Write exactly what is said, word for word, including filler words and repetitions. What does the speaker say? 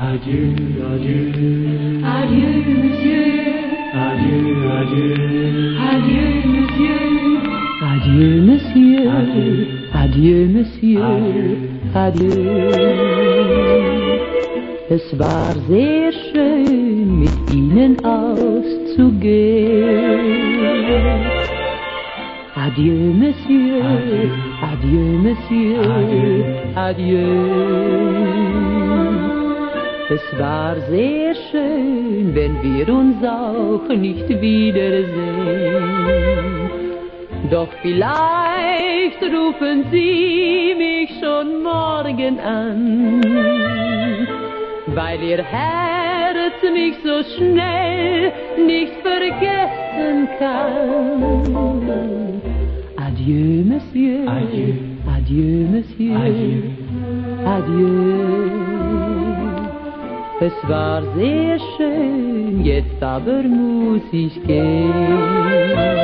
Adieu, adieu. Adieu, monsieur. Adieu, adieu. Adieu, monsieur. Adieu, monsieur. Adieu. Adieu, monsieur. Adieu. Adieu. Es war sehr schön, mit Ihnen auszugehen. Adieu, monsieur. Adieu. Adieu, monsieur. Adieu. Adieu. Es war sehr schön, wenn wir uns auch nicht wiedersehen. Doch vielleicht rufen Sie mich schon morgen an, weil Ihr Herz mich so schnell nicht vergessen kann. Adieu, monsieur. Adieu. Adieu, monsieur. Adieu. Adieu. Es war sehr schön, jetzt aber muss ich gehen.